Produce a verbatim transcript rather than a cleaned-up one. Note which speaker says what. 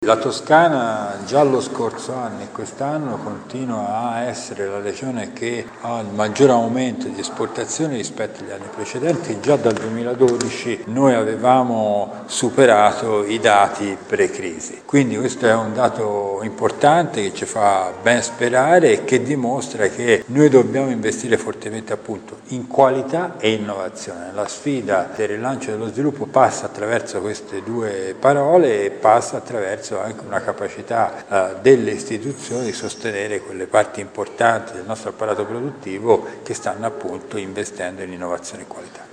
Speaker 1: La Toscana già lo scorso anno e quest'anno continua a essere la regione che ha il maggior aumento di esportazioni rispetto agli anni precedenti. Già dal duemiladodici noi avevamo superato i dati pre-crisi. Quindi questo è un dato importante che ci fa ben sperare e che dimostra che noi dobbiamo investire fortemente appunto in qualità e innovazione. La sfida del rilancio dello sviluppo passa attraverso queste due parole e passa attraverso anche una capacità uh, delle istituzioni di sostenere quelle parti importanti del nostro apparato produttivo che stanno appunto investendo in innovazione e qualità.